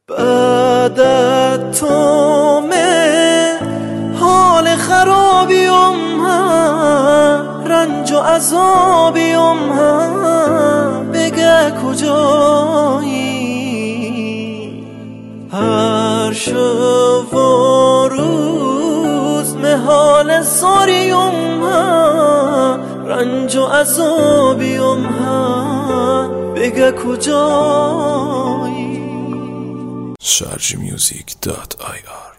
بعد تو من حال خرابیم هم، رنج و عذابیم هم، بگه کجایی؟ هر شب و روز محال ساریم هم، رنج و عذابیم هم، بگه کجایی؟ sharjmusic.ir